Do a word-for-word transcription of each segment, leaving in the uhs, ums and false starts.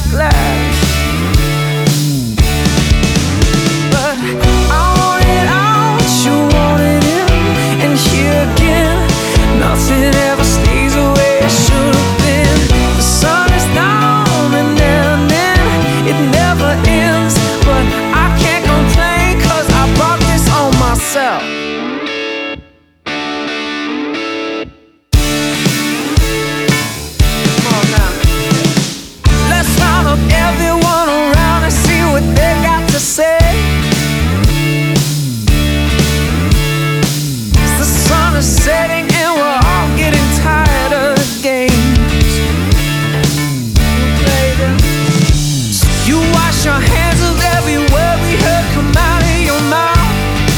glass. But I want it all, but you want it in. And here again, nothing ever stays the way it should have been. The sun is down and ending, it never ends. But I can't complain, cause I brought this on myself. Everyone around and see what they got to say. The sun is setting and we're all getting tired of the games. So you wash your hands of every word we heard come out of your mouth.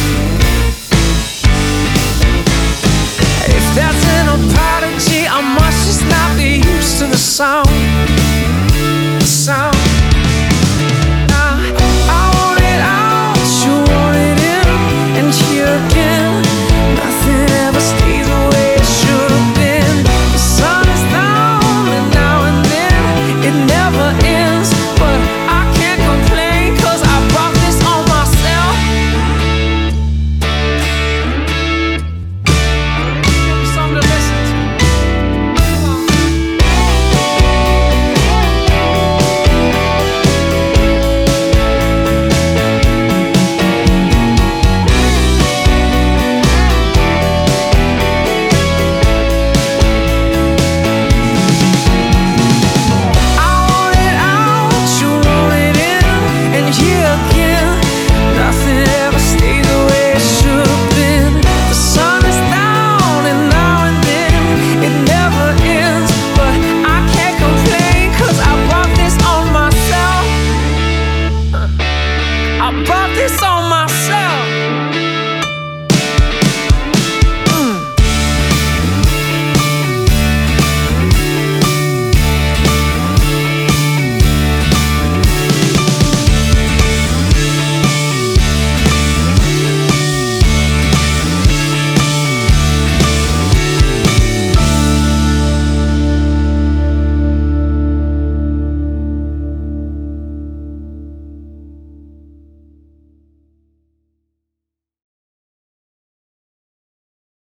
If that's an apology, I must just not be used to the sound. The sound.